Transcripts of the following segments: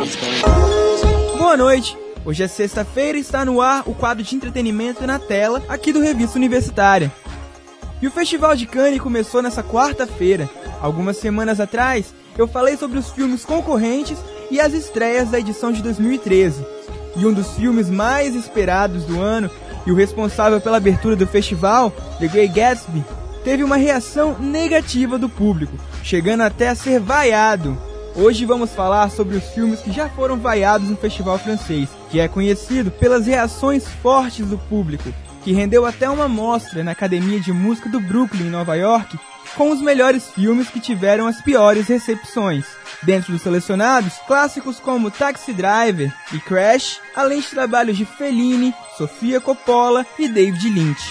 Boa noite! Hoje é sexta-feira e está no ar o quadro de entretenimento na tela aqui do Revista Universitária. E o Festival de Cannes começou nessa quarta-feira. Algumas semanas atrás, eu falei sobre os filmes concorrentes e as estreias da edição de 2013. E um dos filmes mais esperados do ano e o responsável pela abertura do festival, The Great Gatsby, teve uma reação negativa do público, chegando até a ser vaiado. Hoje vamos falar sobre os filmes que já foram vaiados no festival francês, que é conhecido pelas reações fortes do público, que rendeu até uma mostra na Academia de Música do Brooklyn, em Nova York, com os melhores filmes que tiveram as piores recepções. Dentro dos selecionados, clássicos como Taxi Driver e Crash, além de trabalhos de Fellini, Sofia Coppola e David Lynch.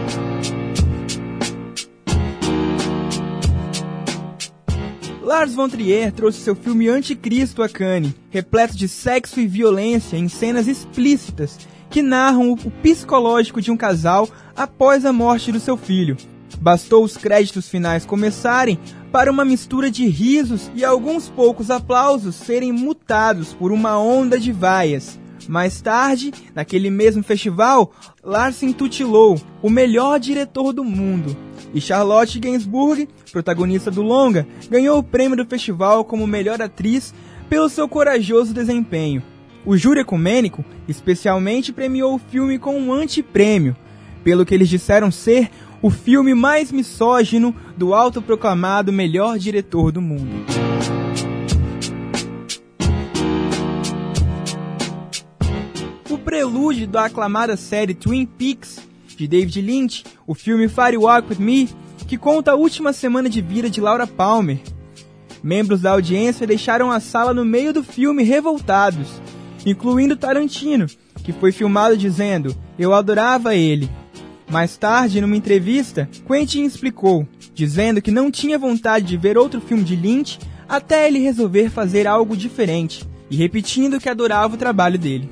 Lars von Trier trouxe seu filme Anticristo a Cannes, repleto de sexo e violência em cenas explícitas que narram o psicológico de um casal após a morte do seu filho. Bastou os créditos finais começarem para uma mistura de risos e alguns poucos aplausos serem mutados por uma onda de vaias. Mais tarde, naquele mesmo festival, Lars se intitulou o melhor diretor do mundo. E Charlotte Gainsbourg, protagonista do longa, ganhou o prêmio do festival como melhor atriz pelo seu corajoso desempenho. O júri ecumênico especialmente premiou o filme com um antiprêmio, pelo que eles disseram ser o filme mais misógino do autoproclamado melhor diretor do mundo. O prelúdio da aclamada série Twin Peaks, de David Lynch, o filme Fire Walk With Me, que conta a última semana de vida de Laura Palmer. Membros da audiência deixaram a sala no meio do filme revoltados, incluindo Tarantino, que foi filmado dizendo: "Eu adorava ele". Mais tarde, numa entrevista, Quentin explicou, dizendo que não tinha vontade de ver outro filme de Lynch até ele resolver fazer algo diferente, e repetindo que adorava o trabalho dele.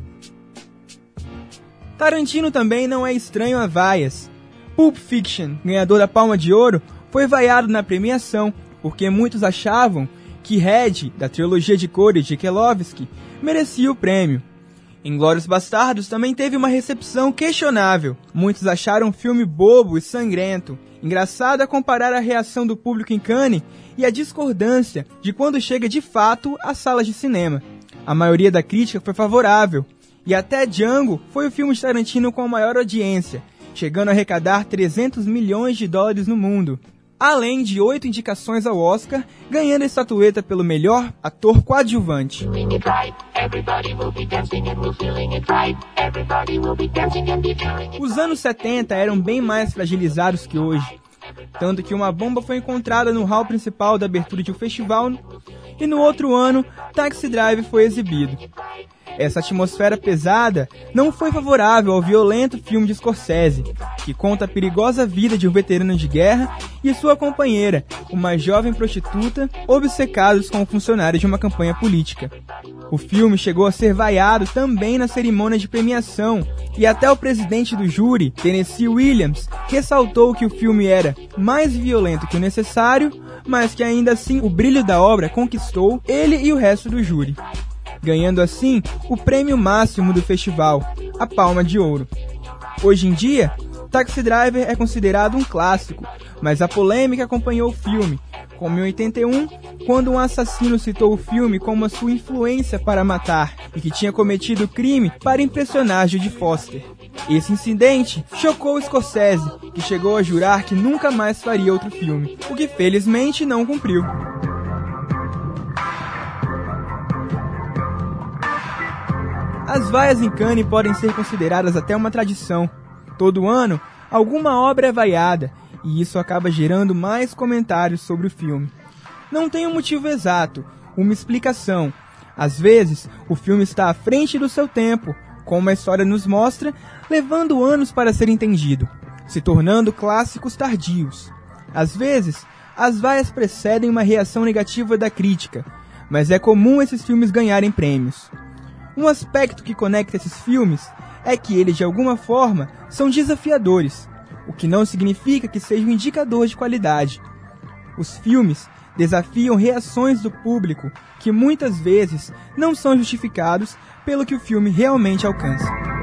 Tarantino também não é estranho a vaias. Pulp Fiction, ganhador da Palma de Ouro, foi vaiado na premiação, porque muitos achavam que Red, da trilogia de cores de Kelovsky, merecia o prêmio. Inglourious Bastardos também teve uma recepção questionável. Muitos acharam o filme bobo e sangrento. Engraçado é comparar a reação do público em Cannes e a discordância de quando chega de fato às salas de cinema. A maioria da crítica foi favorável, e até Django foi o filme de Tarantino com a maior audiência, chegando a arrecadar 300 milhões de dólares no mundo. Além de 8 indicações ao Oscar, ganhando a estatueta pelo melhor ator coadjuvante. Os anos 70 eram bem mais fragilizados que hoje, tanto que uma bomba foi encontrada no hall principal da abertura de um festival e no outro ano, Taxi Driver foi exibido. Essa atmosfera pesada não foi favorável ao violento filme de Scorsese, que conta a perigosa vida de um veterano de guerra e sua companheira, uma jovem prostituta, obcecados com o funcionário de uma campanha política. O filme chegou a ser vaiado também na cerimônia de premiação, e até o presidente do júri, Tennessee Williams, ressaltou que o filme era mais violento que o necessário, mas que ainda assim o brilho da obra conquistou ele e o resto do júri, ganhando assim o prêmio máximo do festival, a Palma de Ouro. Hoje em dia, Taxi Driver é considerado um clássico, mas a polêmica acompanhou o filme, como em 81, quando um assassino citou o filme como a sua influência para matar e que tinha cometido o crime para impressionar Judy Foster. Esse incidente chocou Scorsese, que chegou a jurar que nunca mais faria outro filme, o que felizmente não cumpriu. As vaias em Cannes podem ser consideradas até uma tradição. Todo ano, alguma obra é vaiada, e isso acaba gerando mais comentários sobre o filme. Não tem um motivo exato, uma explicação. Às vezes, o filme está à frente do seu tempo, como a história nos mostra, levando anos para ser entendido, se tornando clássicos tardios. Às vezes, as vaias precedem uma reação negativa da crítica, mas é comum esses filmes ganharem prêmios. Um aspecto que conecta esses filmes é que eles, de alguma forma, são desafiadores, o que não significa que seja um indicador de qualidade. Os filmes desafiam reações do público que muitas vezes não são justificados pelo que o filme realmente alcança.